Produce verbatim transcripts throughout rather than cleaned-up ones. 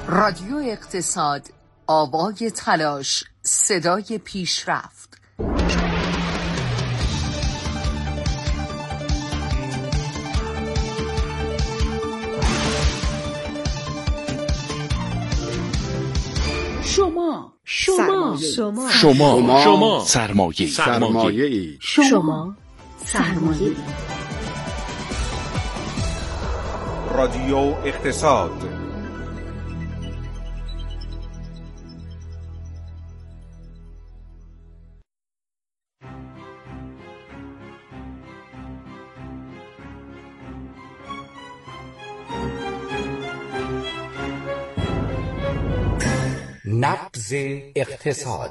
رادیو اقتصاد، آوای تلاش، صدای پیشرفت. شما شما شما شما شما سرمایه سرمایه شما سرمایه رادیو اقتصاد. نبض اقتصاد.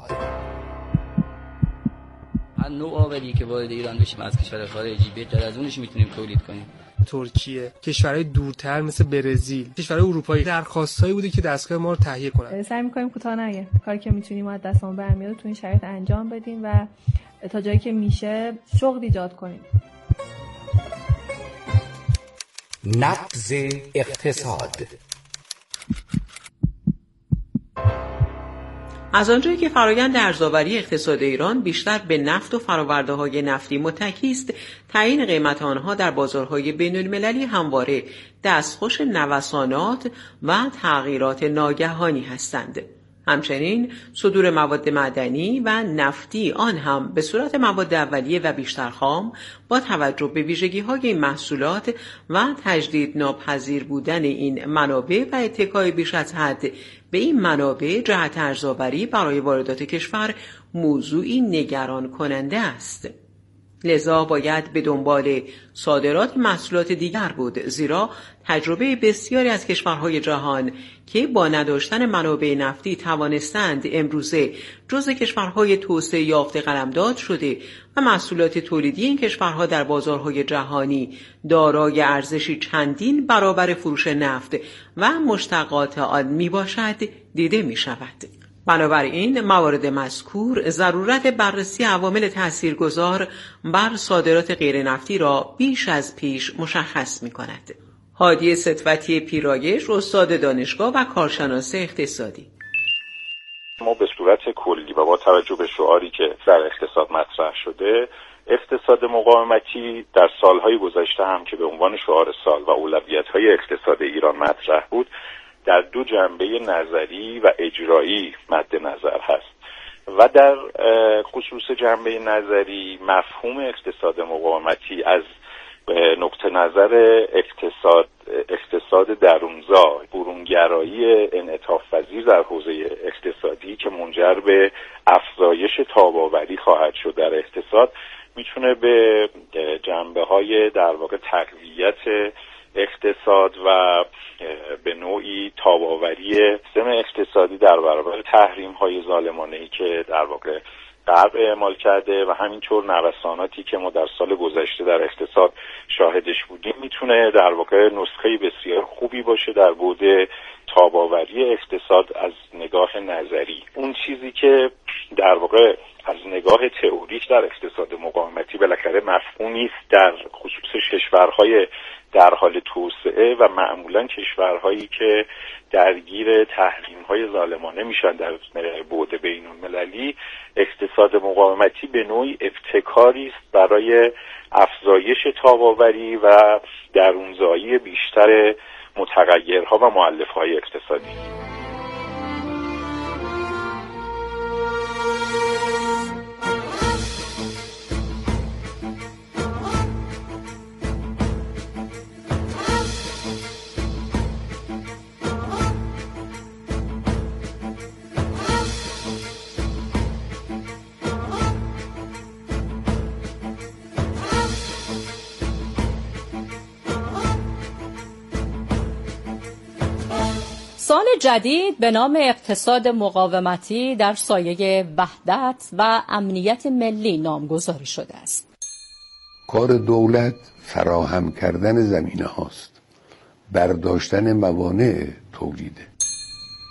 هر نوع آوری که وارد ایران بشیم از کشور خارجی بهتر از اونش میتونیم تولید کنیم. ترکیه، کشورهای دورتر مثل برزیل، کشورهای اروپایی درخواستایی بوده که دستگاه ما رو تهیه کنن. سعی می‌کنیم کوتاه نگه. کاری که میتونیم از دستمون برمیاد تو این شرایط انجام بدیم و تا جایی که میشه شغل ایجاد کنیم. نبض اقتصاد. از آنجایی که فرآیند ارزآوری اقتصاد ایران بیشتر به نفت و فرآورده‌های نفتی متکی است، تعیین قیمت آنها در بازارهای بین‌المللی همواره دستخوش نوسانات و تغییرات ناگهانی هستند. همچنین صدور مواد معدنی و نفتی، آن هم به صورت مواد اولیه و بیشتر خام، با توجه به ویژگی‌های این محصولات و تجدید ناپذیر بودن این منابع و اتکای بیش از حد به این منابع جهت ارزآوری برای واردات کشور موضوعی نگران کننده است. لذا باید به دنبال صادرات محصولات دیگر بود، زیرا تجربه بسیاری از کشورهای جهان که با نداشتن منابع نفتی توانستند امروزه جزو کشورهای توسعه یافته قلمداد شده و محصولات تولیدی این کشورها در بازارهای جهانی دارای ارزشی چندین برابر فروش نفت و مشتقات آن می باشد دیده می شود. بنابراین موارد مذکور ضرورت بررسی عوامل تاثیرگذار بر صادرات غیر نفتی را بیش از پیش مشخص می کند. هادی ستوتی پیرایش، استاد دانشگاه و کارشناس اقتصادی. ما به صورت کلی و با توجه به شعاری که در اقتصاد مطرح شده، اقتصاد مقاومتی در سالهای گذشته هم که به عنوان شعار سال و اولویت‌های اقتصاد ایران مطرح بود، در دو جنبه نظری و اجرایی مد نظر هست و در خصوص جنبه نظری مفهوم اقتصاد مقاومتی از نقطه نظر اقتصاد اقتصاد درونزا، برونگرایی انعطاف پذیر در حوزه اقتصادی که منجر به افزایش تاب‌آوری خواهد شد در اقتصاد، میتونه به جنبه‌های در واقع تقویت اقتصاد و به نوعی تاب‌آوری سیستم اقتصادی در برابر تحریم‌های ظالمانه‌ای که در واقع غرب اعمال کرده و همینطور نوساناتی که ما در سال گذشته در اقتصاد شاهدش بودیم، میتونه در واقع نسخه بسیار خوبی باشه در بعد تاب‌آوری اقتصاد از نگاه نظری. اون چیزی که در واقع از نگاه تئوریک در اقتصاد مقاومتی بالاخره مفهومی است در خصوص کشورهای در حال توسعه و معمولا کشورهایی که درگیر تحریم‌های ظالمانه میشن در بعد بین‌المللی، اقتصاد مقاومتی به نوعی ابتکاری است برای افزایش تاب‌آوری و درونزایی بیشتر متغیرها و مؤلفه‌های اقتصادی. سال جدید به نام اقتصاد مقاومتی در سایه وحدت و امنیت ملی نامگذاری شده است. کار دولت فراهم کردن زمینه هاست، برداشتن موانع تولیده.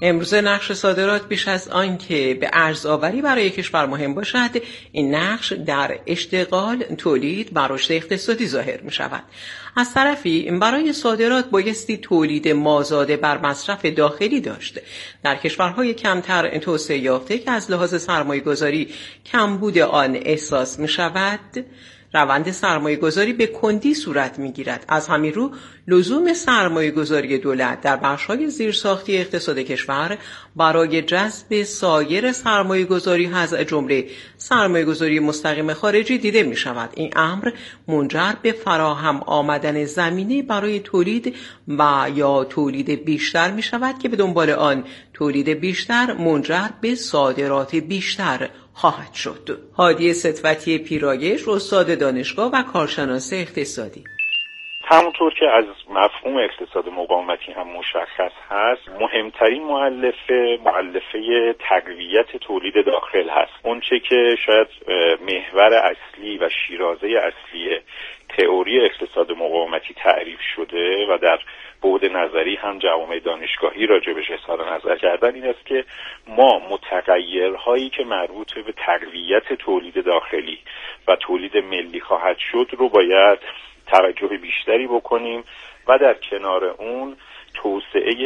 امروزه نقش صادرات بیش از آن که به ارزآوری برای کشور مهم باشد، این نقش در اشتغال، تولید و رشد اقتصادی ظاهر می شود. از طرفی برای صادرات بایستی تولید مازاد بر مصرف داخلی داشت. در کشورهای کمتر توسعه یافته که از لحاظ سرمایه‌گذاری کمبود آن احساس می شود، روند سرمایه گذاری به کندی صورت می گیرد. از همین رو لزوم سرمایه گذاری دولت در بخش‌های زیرساختی اقتصاد کشور برای جذب سایر سرمایه گذاری از جمله سرمایه گذاری مستقیم خارجی دیده می شود. این امر منجر به فراهم آمدن زمینه برای تولید و یا تولید بیشتر می شود که به دنبال آن تولید بیشتر منجر به صادرات بیشتر خواهد شد. هادی ستوتی پیرایش، استاد دانشگاه و کارشناس اقتصادی. همونطور که از مفهوم اقتصاد مقاومتی هم مشخص هست، مهمترین مؤلفه مؤلفه تقویت تولید داخل هست. اونچه که شاید محور اصلی و شیرازه اصلی تئوری اقتصاد مقاومتی تعریف شده و در بعد نظری هم جوامع دانشگاهی راجبش اظهار نظر کردن، این است که ما متغیرهایی که مربوط به تقویت تولید داخلی و تولید ملی خواهد شد رو باید توجه بیشتری بکنیم و در کنار اون توسعه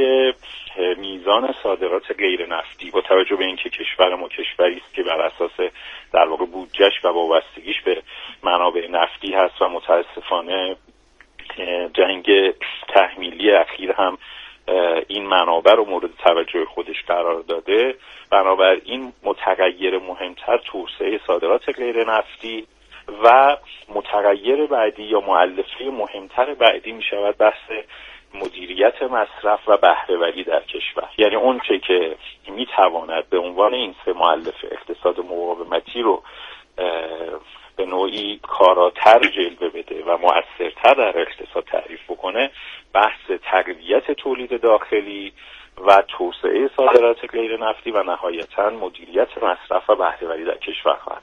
میزان صادرات غیر نفتی با توجه به اینکه کشور ما کشوری است که بر اساس در واقع بودجه‌اش و وابستگیش به منابع نفتی هست و متاسفانه جنگ تحمیلی اخیر هم این منابع رو مورد توجه خودش قرار داده. بنابراین متغیر مهمتر توسعه صادرات غیر نفتی و متغیر بعدی یا مؤلفه مهمتر بعدی می شود بحث مدیریت مصرف و بهره‌وری در کشور. یعنی اون چه که می تواند به عنوان این سه مؤلفه اقتصاد مقاومتی رو به نوعی کاراتر جلوه بده و مؤثرتر در اقتصاد تعریف بکنه، بحث تقویت تولید داخلی و توسعه صادرات غیر نفتی و نهایتاً مدیریت مصرف و بهره‌وری در کشور خواهد.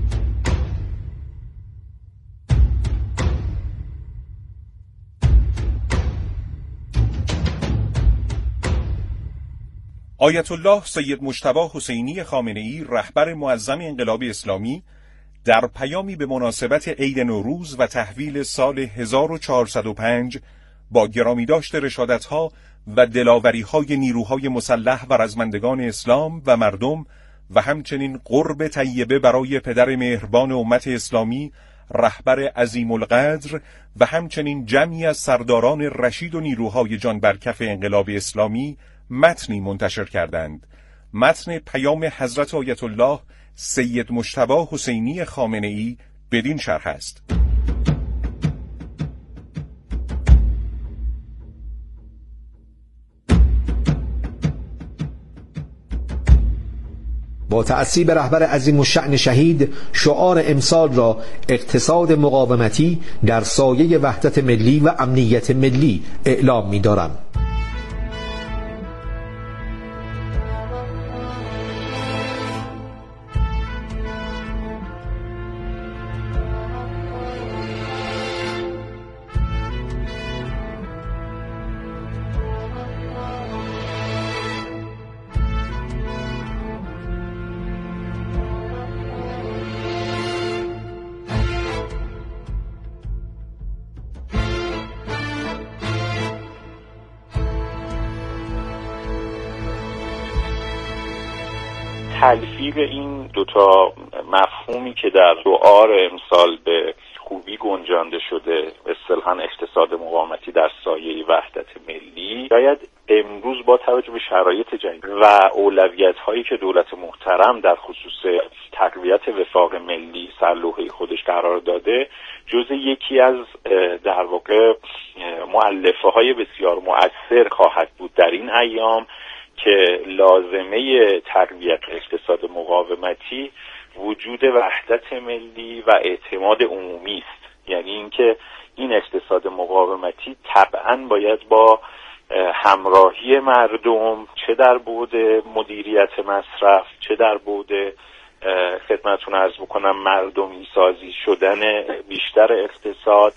آیت الله سید مجتبی حسینی خامنه‌ای، رهبر معظم انقلاب اسلامی، در پیامی به مناسبت عید نوروز و تحویل سال هزار و چهارصد و پنج با گرامیداشت رشادت‌ها و دلاوری‌های نیروهای مسلح و رزمندگان اسلام و مردم و همچنین قرب طیبه برای پدر مهربان امت اسلامی، رهبر عظیم القدر و همچنین جمعی از سرداران رشید و نیروهای جان برکف انقلاب اسلامی متنی منتشر کردند. متن پیام حضرت آیت الله سید مجتبی حسینی خامنه‌ای بدین شرح است: با تأسی به رهبر عظیم الشأن شهید، شعار امسال را اقتصاد مقاومتی در سایه وحدت ملی و امنیت ملی اعلام می‌دارم. تلفیق این دوتا مفهومی که در شعار امسال به خوبی گنجانده شده، اصطلاحاً اقتصاد مقاومتی در سایه وحدت ملی، شاید امروز با توجه به شرایط جدید و اولویت‌هایی که دولت محترم در خصوص تقویت وفاق ملی سر لوحه خودش قرار داده، جزء یکی از در واقع مؤلفه‌های بسیار مؤثر خواهد بود در این ایام که لازمه تقویت اقتصاد مقاومتی وجود وحدت ملی و اعتماد عمومی است. یعنی اینکه این اقتصاد مقاومتی طبعاً باید با همراهی مردم، چه در بعد مدیریت مصرف، چه در بعد خدمتتون عرض بکنم مردمی سازی شدن بیشتر اقتصاد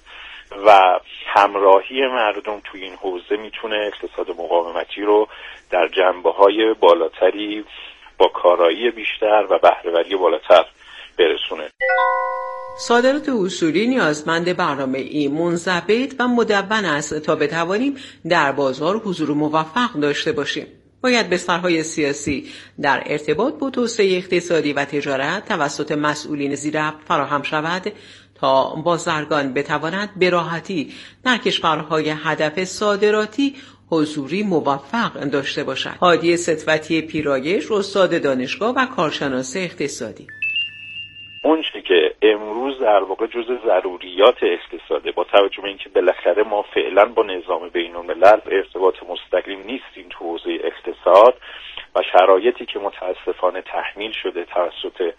و همراهی مردم توی این حوزه میتونه اقتصاد مقاومتی رو در جنبه‌های بالاتری با کارایی بیشتر و بهره‌وری بالاتر برسونه. صادرات اصولی نیازمند برنامه‌ای منضبط و مدون است تا بتوانیم در بازار حضور موفق داشته باشیم. باید بسترهای سیاسی در ارتباط با توسعه اقتصادی و تجارت توسط مسئولین ذی‌ربط فراهم شود تا بازرگان بتواند به راحتی در کشورهای هدف صادراتی حضوری موفق داشته باشد. هادی ستوتی پیرایش، استاد دانشگاه و کارشناس اقتصادی: اون چیزی که امروز در واقع جزء ضروریات اقتصاده، با توجه به اینکه بالاخره ما فعلا با نظام بین‌الملل ارتباط مستقیم نیستیم تو حوزه اقتصاد و شرایطی که متاسفانه تحمیل شده توسط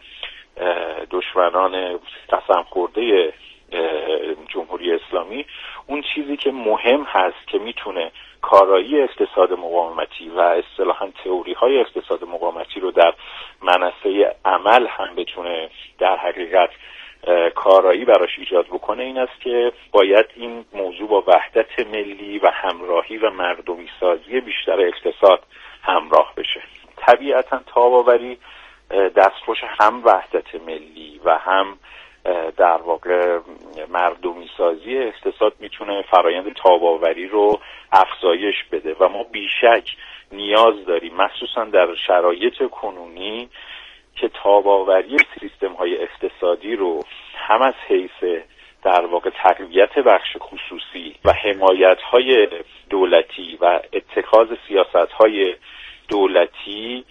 دشمنان قسم خورده جمهوری اسلامی، اون چیزی که مهم هست که میتونه کارایی اقتصاد مقاومتی و اصطلاحاً تئوری‌های اقتصاد مقاومتی رو در منصه عمل هم بتونه در حقیقت کارایی براش ایجاد بکنه، این است که باید این موضوع با وحدت ملی و همراهی و مردمی سازی بیشتر اقتصاد همراه بشه. طبیعتاً تاب‌آوری دستخوش هم وحدت ملی و هم در واقع مردمی سازی اقتصاد میتونه فرایند تاب‌آوری رو افزایش بده و ما بیشک نیاز داریم، مخصوصا در شرایط کنونی، که تاب‌آوری سیستم‌های اقتصادی رو هم از حیث در واقع تقویت بخش خصوصی و حمایت‌های دولتی و اتخاذ سیاست‌های دولتی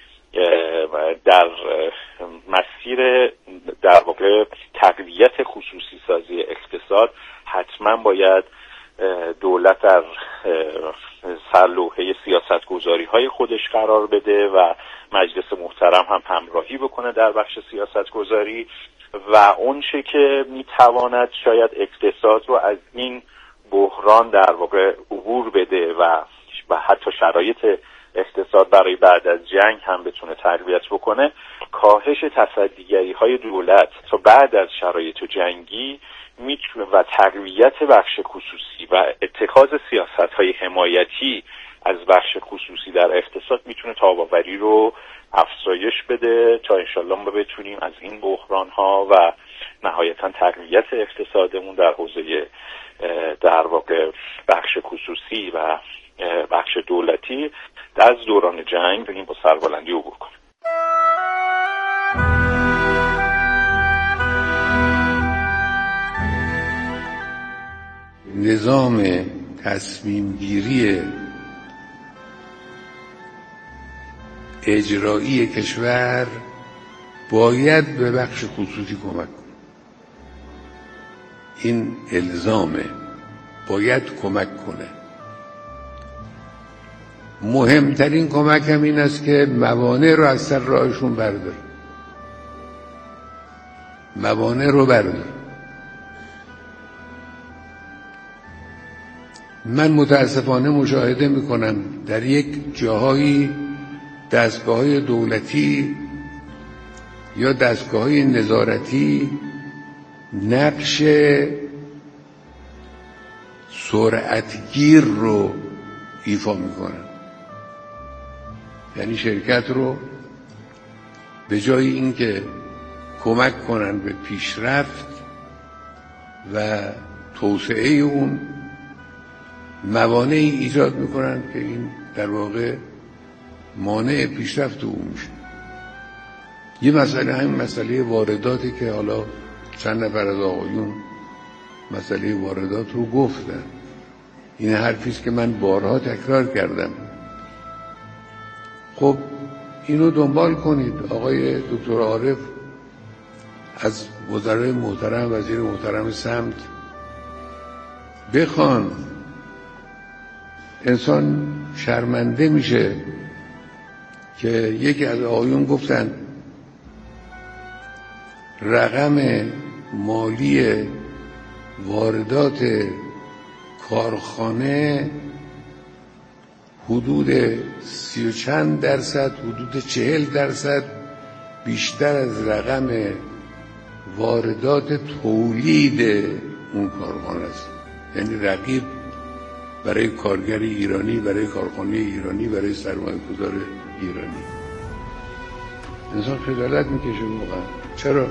در مسیر در واقع تقویت خصوصی سازی اقتصاد حتما باید دولت در سرلوحه سیاست گذاری های خودش قرار بده و مجلس محترم هم همراهی بکنه در بخش سیاست گذاری و اون چه که میتواند شاید اقتصاد رو از این بحران در واقع عبور بده و و حتی شرایط اقتصاد برای بعد از جنگ هم بتونه تقویت بکنه، کاهش تصدیگری های دولت تا بعد از شرایط جنگی میتونه و تقویت بخش خصوصی و اتخاذ سیاست های حمایتی از بخش خصوصی در اقتصاد میتونه تاب‌آوری رو افزایش بده تا انشالله ما بتونیم از این بحران ها و نهایتا تقویت اقتصادمون در حوزه در واقع بخش خصوصی و بخش دولتی از دوران جنگ بتونیم با سربلندی عبور کنیم. نظام تصمیم گیری اجرایی کشور باید به بخش خصوصی کمک کنه. این الزامه، باید کمک کنه. مهمترین کمک هم این است که موانع رو از سر راهشون بردار، موانع رو بردار. من متاسفانه مشاهده میکنم در یک جاهایی دستگاه‌های دولتی یا دستگاه‌های نظارتی نقش سرعتگیر رو ایفا میکنن. یعنی شرکت رو به جای اینکه کمک کنن به پیشرفت و توسعه اون، موانعی ایجاد میکنن که این در واقع مانع پیشرفت اون میشه. یه مسئله همین مسئله وارداتی که حالا چند نفر از آقایون مسئله واردات رو گفتن. این حرفیست که من بارها تکرار کردم. خب اینو دنبال کنید. آقای دکتر عارف از وزرای محترم، وزیر محترم سمت بخوان. انسان شرمنده میشه که یکی از آقایون گفتن رقم مالی واردات کارخانه حدود سی و چند درصد، حدود چهل درصد بیشتر از رقم واردات تولید اون کارخانه است. یعنی رقیب برای کارگر ایرانی، برای کارخانه ایرانی، برای سرمایه‌گذار ایرانی. انسان خجالت میکشه واقعا. چرا؟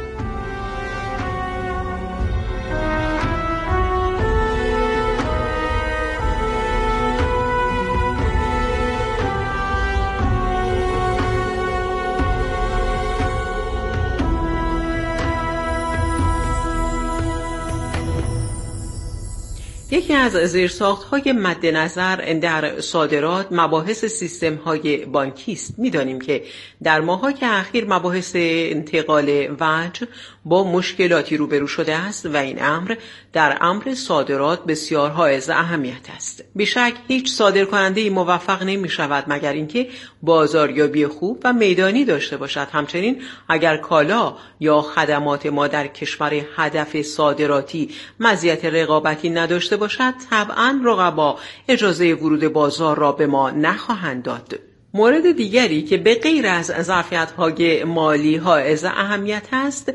یکی از زیرساخت‌های مد نظر در صادرات مباحث سیستم‌های بانکی است. می‌دانیم که در ماه‌های اخیر مباحث انتقال وجه با مشکلاتی روبرو شده است و این امر در امر صادرات بسیار حائز اهمیت است. بیشک هیچ صادرکننده‌ای موفق نمی‌شود مگر اینکه بازاریابی خوب و میدانی داشته باشد. همچنین اگر کالا یا خدمات ما در کشور هدف صادراتی مزیت رقابتی نداشته باشد، طبعاً رقبا اجازه ورود بازار را به ما نخواهند داد. مورد دیگری که به غیر از ظرفیت‌های مالی حائز اهمیت است،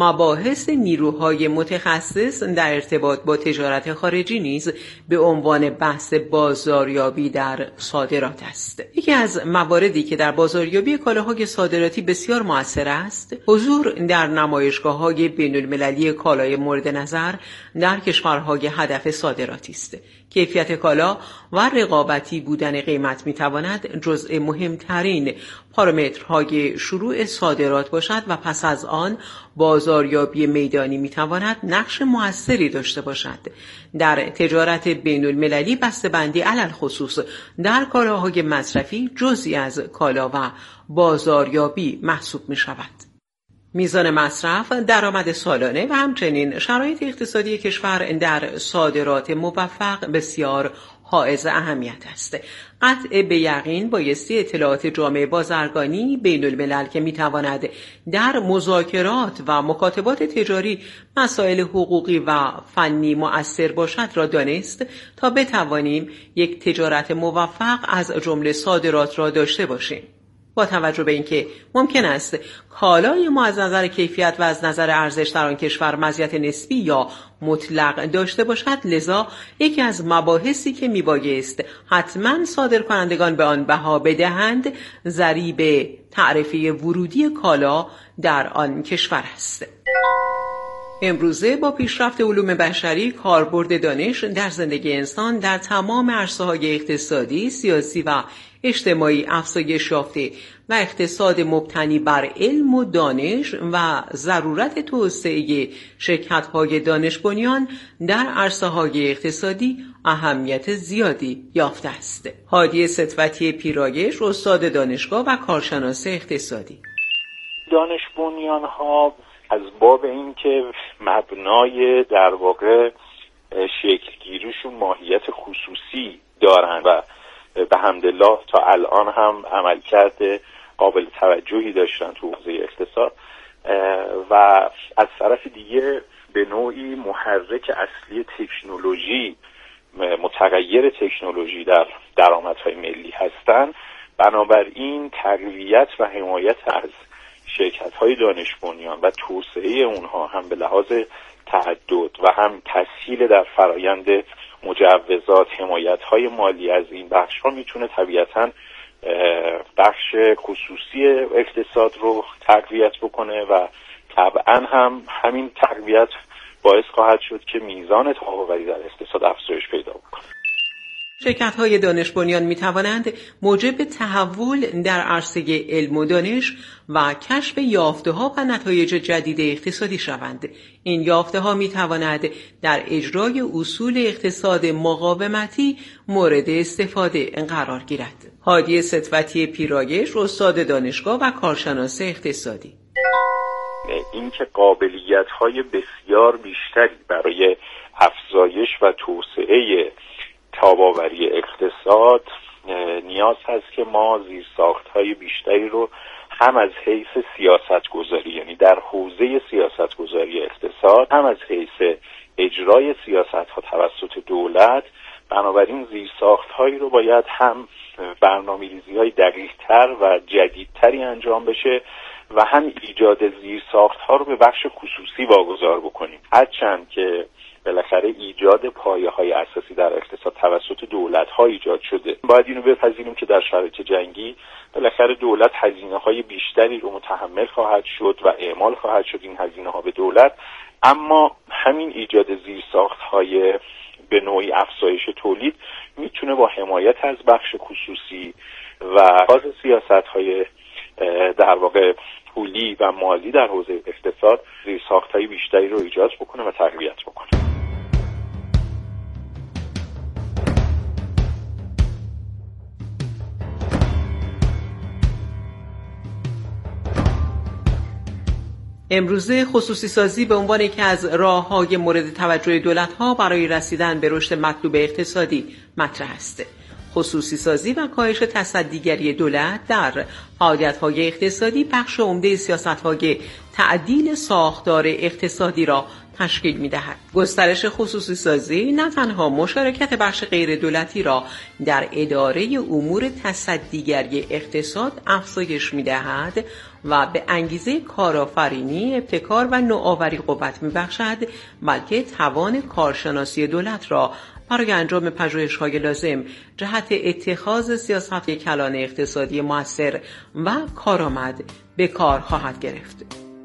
مباحث نیروهای متخصص در ارتباط با تجارت خارجی نیز به عنوان بحث بازاریابی در صادرات است. یکی از مواردی که در بازاریابی کالاهای صادراتی بسیار مؤثر است، حضور در نمایشگاه‌های بین‌المللی کالای مورد نظر در کشورهای هدف صادراتی است. کیفیت کالا و رقابتی بودن قیمت می‌تواند جزء مهمترین پارامترهای شروع صادرات باشد و پس از آن بازاریابی میدانی می‌تواند نقش موثری داشته باشد. در تجارت بین‌المللی بسته‌بندی علل خصوص در کالاهای مصرفی جزئی از کالا و بازاریابی محسوب می‌شود. میزان مصرف، درآمد سالانه و همچنین شرایط اقتصادی کشور در صادرات موفق بسیار حائز اهمیت است. قطع به یقین بایستی اطلاعات جامعه بازرگانی بین الملل که میتواند در مذاکرات و مکاتبات تجاری مسائل حقوقی و فنی مؤثر باشد را دانست تا بتوانیم یک تجارت موفق از جمله صادرات را داشته باشیم. با توجه به اینکه ممکن است کالای ما از نظر کیفیت و از نظر ارزش در آن کشور مزیت نسبی یا مطلق داشته باشد، لذا یکی از مباحثی که میبایست حتما صادرکنندگان به آن بها بدهند ضریب تعرفه ورودی کالا در آن کشور است. امروزه با پیشرفت علوم بشری، کاربرد دانش در زندگی انسان در تمام عرصه‌های اقتصادی، سیاسی و اجتماعی افزایش یافته و اقتصاد مبتنی بر علم و دانش و ضرورت توسعه شرکت‌های دانش بنیان در عرصه‌های اقتصادی اهمیت زیادی یافته است. هادی ستوتی پیرایش، استاد دانشگاه و کارشناس اقتصادی. دانش بنیان‌ها از باب این که مبنای در واقع شکلگیریشون ماهیت خصوصی دارن و به حمدالله تا الان هم عملکرد قابل توجهی داشتن تو حوزه اقتصاد و از طرف دیگه به نوعی محرک اصلی تکنولوژی، متغیر تکنولوژی در درآمدهای ملی هستن. بنابراین تقویت و حمایت از شرکت‌های دانش بنیان و توسعه اونها هم به لحاظ تعدد و هم تسهیل در فرایند مجوزات، حمایت‌های مالی از این بخش‌ها میتونه طبیعتاً بخش خصوصی اقتصاد رو تقویت بکنه و طبعاً هم همین تقویت باعث خواهد شد که میزان تابع‌آوری در اقتصاد افزایش پیدا بکنه. شرکت‌های دانش بنیان می‌توانند موجب تحول در عرصه علم و دانش و کشف یافته‌ها و نتایج جدید اقتصادی شوند. این یافته‌ها می‌تواند در اجرای اصول اقتصاد مقاومتی مورد استفاده قرار گیرد. هادی ستوتی پیرایش، استاد دانشگاه و کارشناس اقتصادی. این که قابلیت‌های بسیار بیشتری برای افزایش و توسعه تاب‌آوری اقتصاد نیاز هست که ما زیرساخت‌های بیشتری رو هم از حیث سیاست‌گذاری، یعنی در حوزه سیاست‌گذاری اقتصاد، هم از حیث اجرای سیاست‌ها توسط دولت، بنابراین زیرساخت‌هایی رو باید هم برنامه‌ریزی‌های دقیق‌تر و جدیدتری انجام بشه و هم ایجاد زیرساخت‌ها رو به بخش خصوصی واگذار بکنیم. هرچند که بالاخره ایجاد پایه‌های اساسی در اقتصاد توسط دولت‌ها ایجاد شده، باید اینو بپذیریم که در شرایط جنگی بالاخره دولت هزینه‌های بیشتری رو متحمل خواهد شد و اعمال خواهد شد این هزینه‌ها به دولت، اما همین ایجاد زیرساخت‌های به نوعی افزایش تولید میتونه با حمایت از بخش خصوصی و باز سیاست‌های در واقع پولی و مالی در حوزه اقتصاد زیرساخت‌های بیشتری رو ایجاد بکنه و تقویت بکنه. امروزه خصوصی سازی به عنوان یکی از راه‌های مورد توجه دولت‌ها برای رسیدن به رشد مطلوب اقتصادی مطرح است. خصوصی سازی و کاهش تصدیگری دولت در فعالیت‌های اقتصادی بخش عمده سیاست‌های تعدیل ساختار اقتصادی را تشکیل می‌دهد. گسترش خصوصی سازی نه تنها مشارکت بخش غیر دولتی را در اداره امور تصدیگری اقتصاد افزایش می‌دهد و به انگیزه کارآفرینی، ابتکار و نوآوری قوت می‌بخشد، بلکه توان کارشناسی دولت را برای انجام پژوهش‌های لازم جهت اتخاذ سیاست کلان اقتصادی مؤثر و کارآمد به کار خواهد گرفت.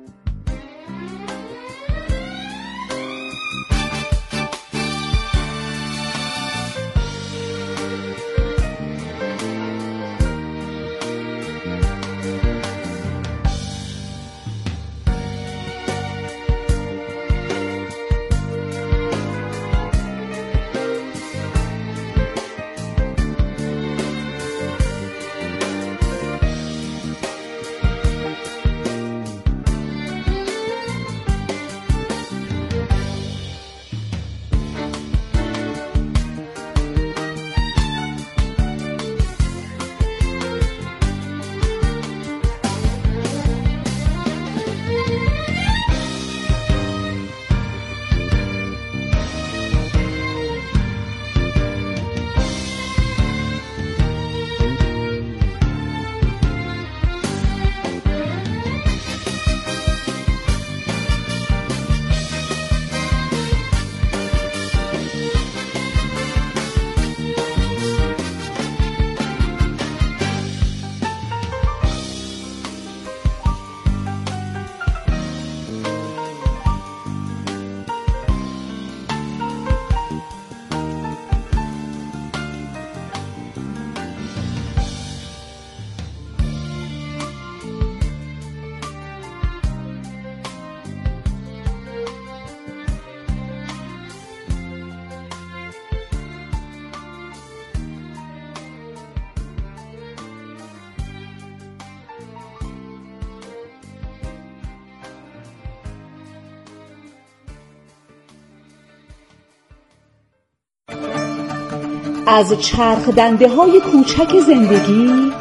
از چرخ دنده های کوچک زندگی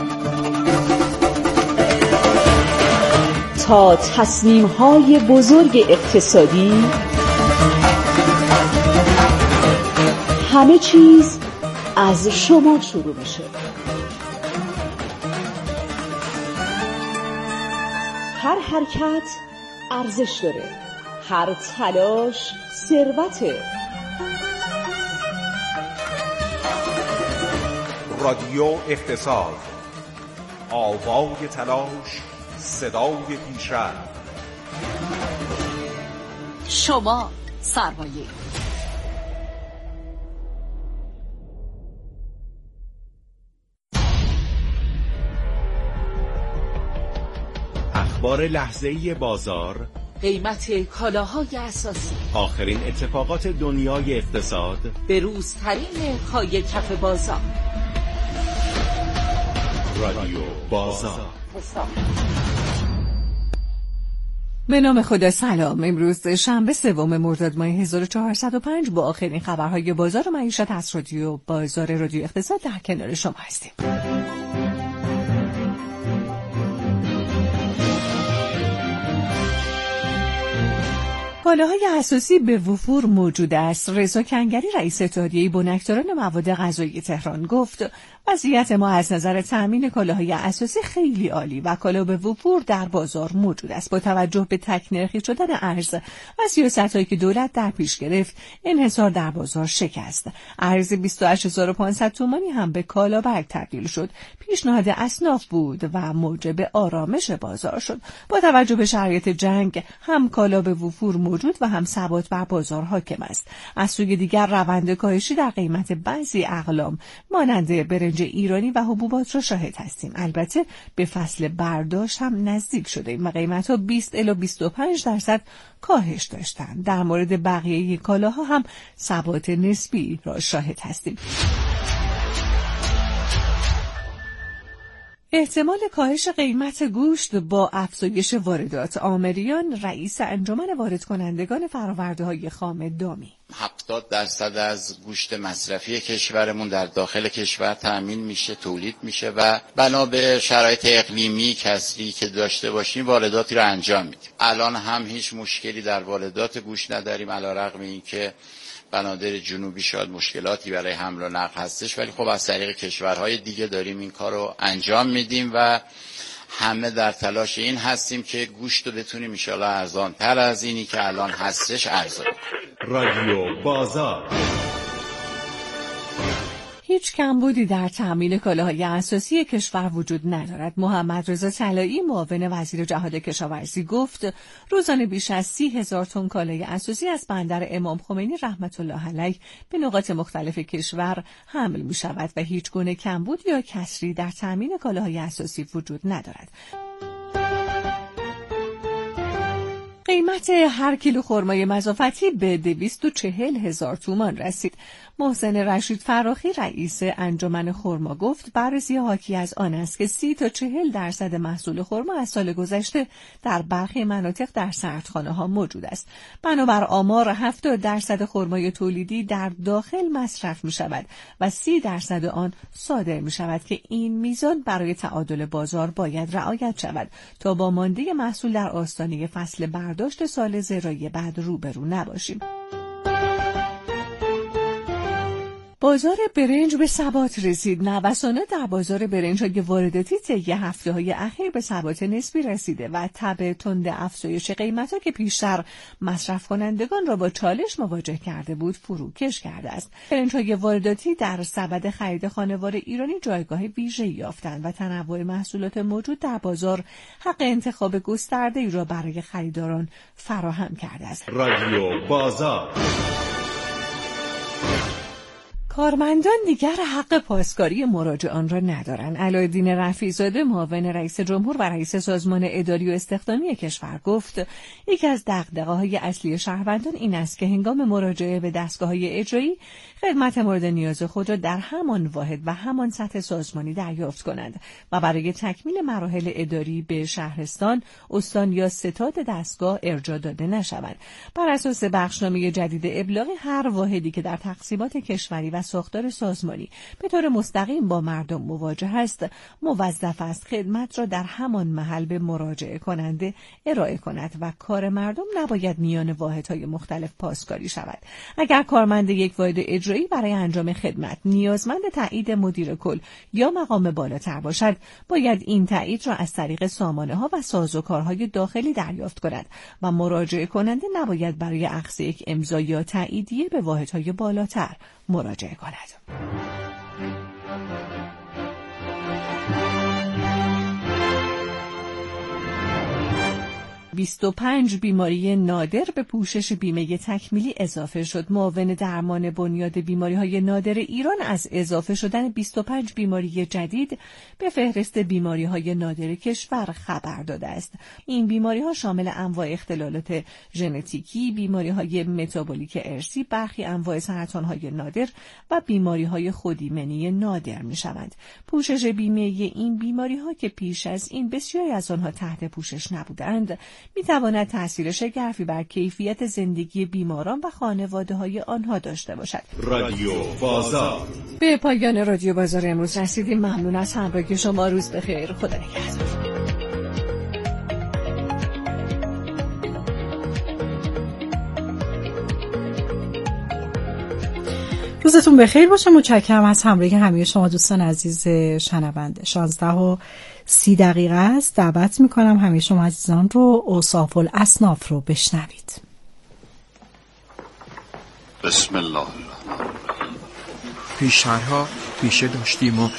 تا تصمیم های بزرگ اقتصادی، همه چیز از شما شروع میشه. هر حرکت ارزش داره، هر تلاش ثروته. رادیو اقتصاد، آوای تلاش، صدای پیشرفت. شما سرمایه. اخبار لحظه‌ای بازار، قیمت کالاهای اساسی، آخرین اتفاقات دنیای اقتصاد، بروزترین خای کف بازار. رادیو بازار. به نام خدا. سلام. امروز شنبه سوم مرداد ماه هزار و چهارصد و پنج با آخرین خبرهای بازار و معیشت از رادیو بازار رادیو اقتصاد در کنار شما هستیم. کالاهای اساسی به وفور موجود است. رضا کنگری رئیس اتحادیه بنکداران مواد غذایی تهران گفت وضعیت ما از نظر تامین کالاهای اساسی خیلی عالی و کالا به وفور در بازار موجود است. با توجه به تک نرخی شدن ارز و سیاست‌هایی که دولت در پیش گرفت، انحصار در بازار شکست. ارز بیست و هشت هزار و پانصد تومانی هم به کالا برگ تبدیل شد. پیشنهاد اصناف بود و موجب آرامش بازار شد. با توجه به شرایط جنگ، هم کالا به وفور موجود و هم ثبات بر بازار حاکم است. از سوی دیگر روند کاهشی در قیمت بعضی اقلام مانند برنج ایرانی و حبوبات را شاهد هستیم. البته به فصل برداشت هم نزدیک شده و قیمت‌ها بیست الی بیست و پنج درصد کاهش داشتند. در مورد بقیه کالاها هم ثبات نسبی را شاهد هستیم. احتمال کاهش قیمت گوشت با افزایش واردات. آمریان، رئیس انجمن وارد کنندگان فرآورده‌های خام دامی: هفتاد درصد از گوشت مصرفی کشورمون در داخل کشور تأمین میشه، تولید میشه و بنا به شرایط اقلیمی کسری که داشته باشیم وارداتی رو انجام میدیم. الان هم هیچ مشکلی در واردات گوشت نداریم، علیرغم اینکه بنادر جنوبی شاید مشکلاتی برای حمل و نقل هستش، ولی خب از طریق کشورهای دیگه داریم این کار رو انجام میدیم و همه در تلاش این هستیم که گوشت رو بتونیم انشالله ارزان تر از اینی که الان هستش ارزان. رادیو بازار. هیچ کمبودی در تامین کالاهای اساسی کشور وجود ندارد. محمد رضا طلایی، معاون وزیر جهاد کشاورزی، گفت روزانه بیش از سی هزار تن کالای اساسی از بندر امام خمینی رحمت الله علیه به نقاط مختلف کشور حمل می شود و هیچ گونه کمبود یا کسری در تامین کالاهای اساسی وجود ندارد. قیمت هر کیلو خرمای مضافتی به دویست و چهل هزار تومان رسید. محسن رشید فراخی، رئیس انجمن خرما، گفت بررسی حاکی از آن است که سی تا چهل درصد محصول خرما از سال گذشته در برخی مناطق در سردخانه ها موجود است. بنابر آمار هفتاد درصد خرمای تولیدی در داخل مصرف می شود و سی درصد آن صادر می شود که این میزان برای تعادل بازار باید رعایت شود تا با مانده محصول در آستانه فصل برداشت سال زراعی بعد روبرو نباشیم. بازار برنج به ثبات رسید. نوسانات در بازار برنج های وارداتی طی هفته های اخیر به ثبات نسبی رسیده و تب تند افزایش قیمت‌ها که پیشتر مصرف کنندگان را با چالش مواجه کرده بود فروکش کرده است. برنج های وارداتی در سبد خرید خانوار ایرانی جایگاه ویژه‌ای یافتند و تنوع محصولات موجود در بازار حق انتخاب گسترده‌ای را برای خریداران فراهم کرده است. رادیو بازار. کارمندان دیگر حق پاسکاری مراجعان را ندارند. علایالدین رفیع‌زاده، معاون رئیس جمهور و رئیس سازمان اداری و استخدامی کشور، گفت یکی از دغدغه‌های اصلی شهروندان این است که هنگام مراجعه به دستگاه‌های اجرایی خدمت مورد نیاز خود را در همان واحد و همان سطح سازمانی دریافت کنند و برای تکمیل مراحل اداری به شهرستان، استان یا ستاد دستگاه ارجاع داده نشوند. بر اساس بخشنامه جدید ابلاغی، هر واحدی که در تقسیمات کشوری و ساختار سازمانی به طور مستقیم با مردم مواجه است، موظف است خدمت را در همان محل به مراجعه کننده ارائه کند و کار مردم نباید میان واحدهای مختلف پاسکاری شود. اگر کارمند یک واحد اجرایی برای انجام خدمت نیازمند تایید مدیر کل یا مقام بالاتر باشد، باید این تایید را از طریق سامانه‌ها و سازوکارهای داخلی دریافت کند و مراجعه کننده نباید برای اخذ یک امضا یا تاییدیه به واحدهای بالاتر مراجعه کند. بیست و پنج بیماری نادر به پوشش بیمه تکمیلی اضافه شد. معاون درمان بنیاد بیماری‌های نادر ایران از اضافه شدن بیست و پنج بیماری جدید به فهرست بیماری‌های نادر کشور خبر داده است. این بیماری‌ها شامل انواع اختلالات ژنتیکی، بیماری‌های متابولیک ارثی، برخی انواع سرطان‌های نادر و بیماری‌های خودایمنی نادر می‌شوند. پوشش بیمه این بیماری‌ها که پیش از این بسیاری از آنها تحت پوشش نبودند، می تواند تأثیر شگرفی بر کیفیت زندگی بیماران و خانواده‌های آنها داشته باشد. رادیو بازار. به پایان رادیو بازار امروز رسیدیم. ممنون از همراهی شما. روز بخیر. خدا نگهدار. روزتون بخیر باشه. متشکرم از همراهی همه شما دوستان عزیز شنونده. شانزده و سی دقیقه است. دعوت میکنم همه شما عزیزان رو اوصاف الاصناف رو بشنوید. بسم الله الرحمن الرحیم. پیشترها پیشه داشتیم و